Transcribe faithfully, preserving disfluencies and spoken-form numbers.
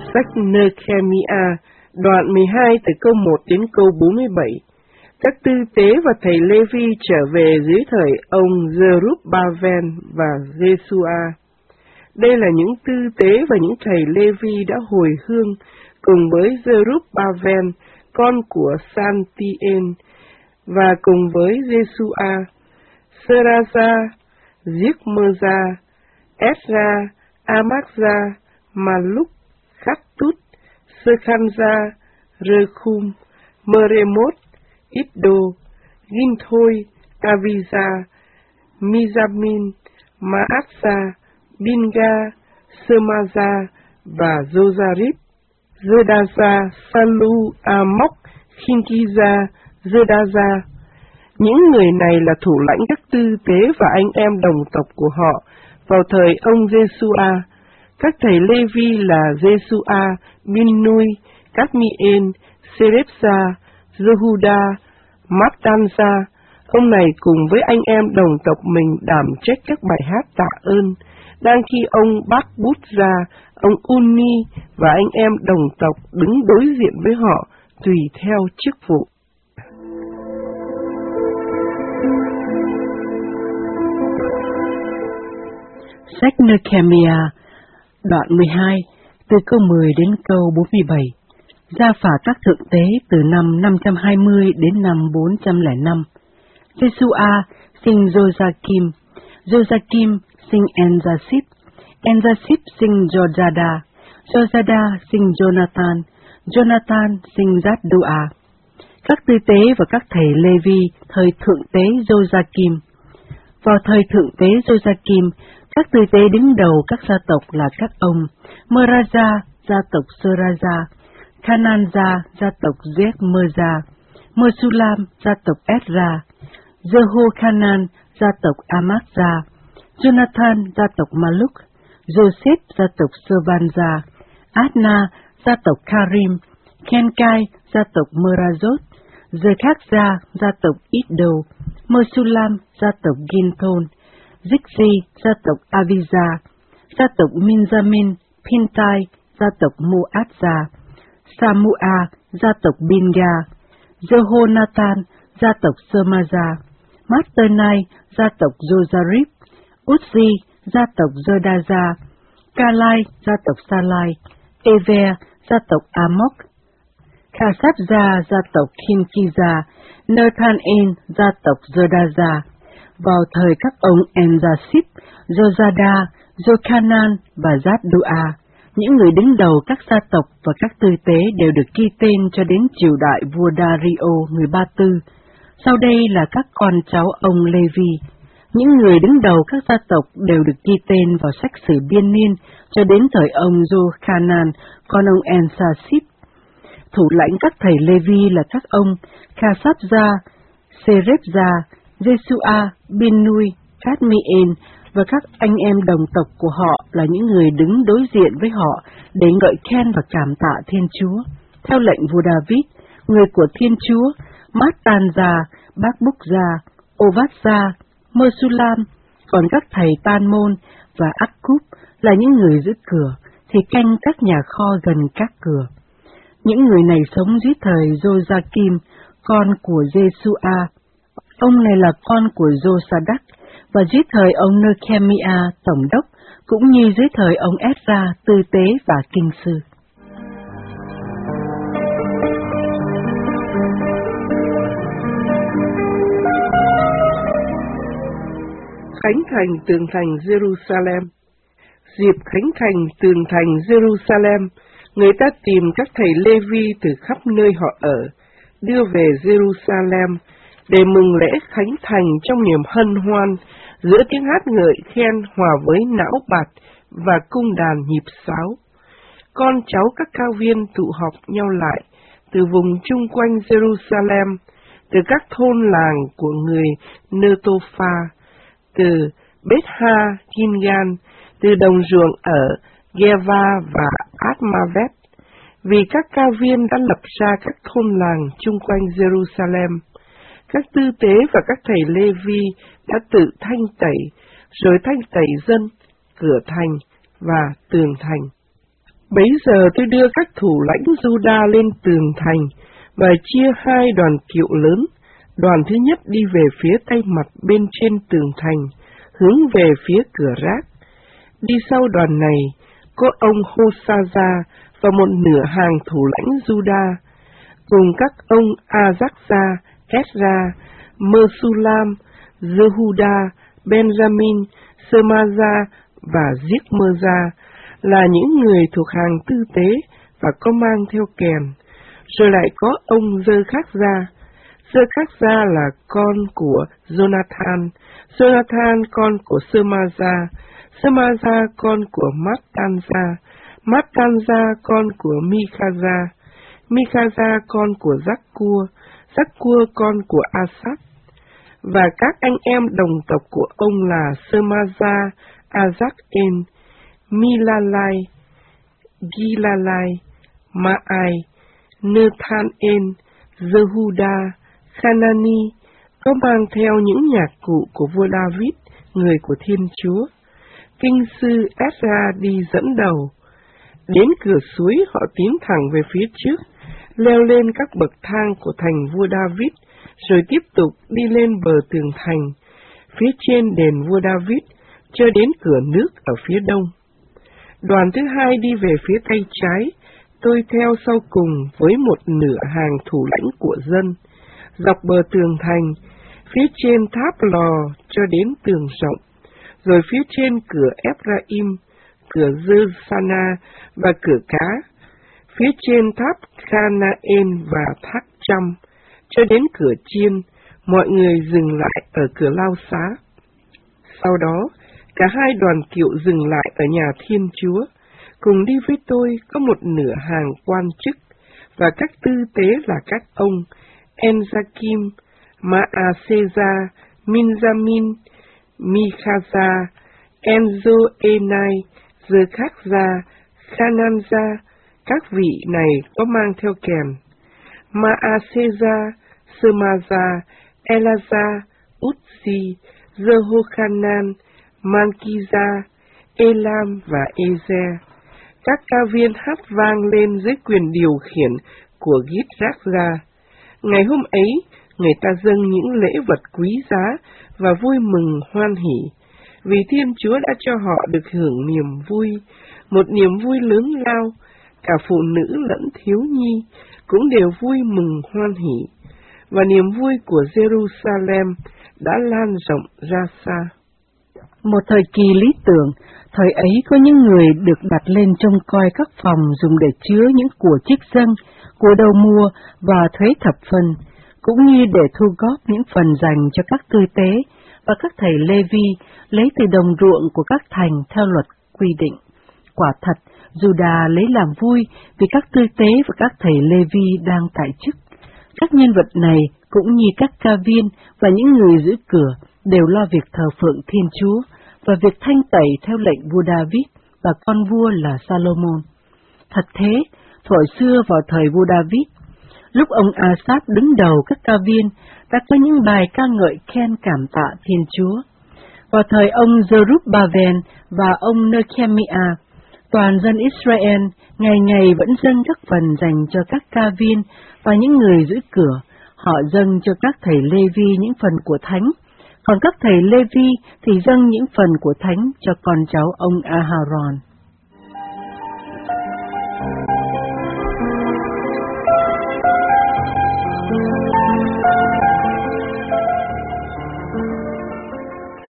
Sách Nehemia, đoạn mười hai từ câu một đến câu bốn mươi bảy. Các tư tế và thầy Lê-vi trở về dưới thời ông Zerubabel và Giê-xu-a. Đây là những tư tế và những thầy Lê-vi đã hồi hương cùng với Zerubabel, con của San-ti-ên, và cùng với Giê-xu-a, Sơ-ra-gia, Giếc-mơ-gia, Ét-ra, Ác-ma-gia, Ma-lúc, Khắc-tút, Sơ-khăn-gia, Rơ-khum, Mơ-rê-mốt, Ít-đô, Gin-thôi, A-vi-gia, Mi-gia-min, Ma-át-gia, Bin-ga, Sơ-ma-gia và Dô-gia-ríp, Dơ-đa-gia, Sa-lu, A-móc, Khinh-ki-gia, Dơ-đa-gia. Những người này là thủ lãnh các tư tế và anh em đồng tộc của họ vào thời ông Giê-xu-a. Các thầy Lê-vi là Giê-xu-a, Bin-nui, Cát-mi-ên, Sê-rép-gia, Dơ-hu-đa, Mát-tan-gia. Ông này cùng với anh em đồng tộc mình đảm trách các bài hát tạ ơn, đang khi ông Bác Bút ra, ông Uni và anh em đồng tộc đứng đối diện với họ tùy theo chức vụ. Sách Nehemia, đoạn mười hai, từ câu mười đến câu bốn mươi bảy. Gia phả các thượng tế từ năm năm trăm hai mươi đến năm bốn trăm lẻ năm. Giê-xu-a sinh Joachim, Joachim sinh En-gia-síp, En-gia-síp sinh Jojada, Jojada sinh Jonathan, Jonathan sinh Giát-đua-a. Các tư tế và các thầy Lê-vi thời thượng tế Joachim. Vào thời thượng tế Joachim, các tư tế đứng đầu các gia tộc là các ông Mơ-ra-gia, gia tộc Sơ-ra-gia, Khanan-gia, gia tộc Giếc-mơ-gia, Mơ-su-lam, gia tộc Ét-ra, Dơ-hô-khanan, gia tộc Ác-ma-gia, Jonathan, gia tộc Ma-lúc, Joseph, gia tộc Sơ-van-gia, Át-na, gia tộc Karim, Khen-cai, gia tộc Mơ-ra-dốt, Dơ-khắc-gia, gia tộc Ít-đô, Mơ-su-lam, gia tộc Gin-thôn, Dích-di, gia tộc A-vi-gia, gia tộc Min-gia-min, Pin-tai, gia tộc Mu-át-gia, Sa-mu-a, gia tộc Bin-ga, Dơ-hô-na-tan, gia tộc Sơ-ma-gia, Mát-tơ-nai, gia tộc Dô-gia-ríp, Út-di, gia tộc Dơ-đa-gia, Ca-lai, gia tộc Sa-lai, Ê-ve, gia tộc A-móc, Khà-sáp-gia, gia tộc Khinh-ki-gia, Nơ-than-ên, gia tộc Dơ-đa-gia. Vào thời các ông En-gia-síp, Jojada, Jokhanan và Giát-đua-a, những người đứng đầu các gia tộc và các tư tế đều được ghi tên cho đến triều đại vua Dario người Ba Tư. Sau đây là các con cháu ông Lê-vi. Những người đứng đầu các gia tộc đều được ghi tên vào sách sử biên niên cho đến thời ông Jokhanan, con ông En-gia-síp. Thủ lãnh các thầy Lê-vi là các ông Khà-sáp-gia, Sê-rép-gia, Giê-xu-a, Bin-nui, Cát-mi-ên và các anh em đồng tộc của họ là những người đứng đối diện với họ để ngợi khen và cảm tạ Thiên Chúa. Theo lệnh vua David, người của Thiên Chúa, Mát-tan-gia, Bác-búc-gia, Ô-vát-gia, Mơ-su-lam, còn các thầy Tan-môn và Ác-cúp là những người giữ cửa, thì canh các nhà kho gần các cửa. Những người này sống dưới thời Joachim, con của Giê-xu-a. Ông này là con của Jô-sa-đắc, và dưới thời ông Nehemia, tổng đốc, cũng như dưới thời ông Ét-ra, tư tế và kinh sư. Khánh thành tường thành Jerusalem. Dịp khánh thành tường thành Jerusalem, người ta tìm các thầy Lê-vi từ khắp nơi họ ở, đưa về Jerusalem, để mừng lễ khánh thành trong niềm hân hoan, giữa tiếng hát ngợi khen hòa với não bạt và cung đàn nhịp sáo. Con cháu các cao viên tụ họp nhau lại từ vùng chung quanh Jerusalem, từ các thôn làng của người Nê-tô-pha, từ Bết-ha, Gin-gan, từ đồng ruộng ở Geva và Át-ma-vét, vì các cao viên đã lập ra các thôn làng chung quanh Jerusalem. Các tư tế và các thầy Lê-vi đã tự thanh tẩy, rồi thanh tẩy dân, cửa thành và tường thành. Bấy giờ tôi đưa các thủ lãnh Juda lên tường thành và chia hai đoàn kiệu lớn. Đoàn thứ nhất đi về phía tây mặt bên trên tường thành, hướng về phía cửa rác. Đi sau đoàn này có ông Hosaja và một nửa hàng thủ lãnh Juda, cùng các ông Azakza, Ezra, Mesulam, Jehuda, Benjamin, Semaja và Zichmerja, là những người thuộc hàng tư tế và có mang theo kèn. Rồi lại có ông Dơ-khắc-gia. Dơ-khắc-gia là con của Jonathan, Jonathan con của Semaja, Semaja con của Mattanja, Mattanja con của Mikaja, Mikaja con của Zaccua, Zaccua con của Asaph. Và các anh em đồng tộc của ông là Semaja, Azak-en, Milalai, Gilalai, Maai, Nethan-en, Jehuda, Hanani, có mang theo những nhạc cụ của vua David, người của Thiên Chúa. Kinh sư Ezra đi dẫn đầu. Đến cửa suối họ tiến thẳng về phía trước, leo lên các bậc thang của thành vua David, rồi tiếp tục đi lên bờ tường thành, phía trên đền vua David, cho đến cửa nước ở phía đông. Đoàn thứ hai đi về phía tay trái, tôi theo sau cùng với một nửa hàng thủ lãnh của dân, dọc bờ tường thành, phía trên tháp lò cho đến tường rộng, rồi phía trên cửa Ephraim, cửa Dơ-sana và cửa cá, phía trên tháp Khanaen và tháp Trăm, cho đến cửa chiên, mọi người dừng lại ở cửa lao xá. Sau đó, cả hai đoàn kiệu dừng lại ở nhà Thiên Chúa. Cùng đi với tôi có một nửa hàng quan chức, và các tư tế là các ông Enzakim, Maaseza, Minjamin, Mikaza, Enzo-enai, Zerkhakza, Khananja. Các vị này có mang theo kèn. Maaseza, Semaja, Elaza, Uzzi, Jehochanan, Malkiza, Elam và Ezer. Các ca viên hát vang lên dưới quyền điều khiển của Gitrakza. Ngày hôm ấy, người ta dâng những lễ vật quý giá và vui mừng hoan hỉ, vì Thiên Chúa đã cho họ được hưởng niềm vui, một niềm vui lớn lao. Cả phụ nữ lẫn thiếu nhi cũng đều vui mừng hoan hỉ, và niềm vui của Jerusalem đã lan rộng ra xa. Một thời kỳ lý tưởng, thời ấy có những người được đặt lên trông coi các phòng dùng để chứa những của trích dâng, của đầu mùa và thuế thập phần, cũng như để thu góp những phần dành cho các tư tế và các thầy Lê-vi lấy từ đồng ruộng của các thành theo luật quy định. Quả thật, Juda lấy làm vui vì các tư tế và các thầy Lê-vi đang tại chức. Các nhân vật này cũng như các ca viên và những người giữ cửa đều lo việc thờ phượng Thiên Chúa và việc thanh tẩy theo lệnh vua David và con vua là Salomon. Thật thế, thuở xưa vào thời vua David, lúc ông Asaph đứng đầu các ca viên, đã có những bài ca ngợi khen cảm tạ Thiên Chúa. Vào thời ông Zerubabel và ông Nehemiah, toàn dân Israel ngày ngày vẫn dâng các phần dành cho các ca viên và những người giữ cửa. Họ dâng cho các thầy Lê-vi những phần của thánh, còn các thầy Lê-vi thì dâng những phần của thánh cho con cháu ông Aharon.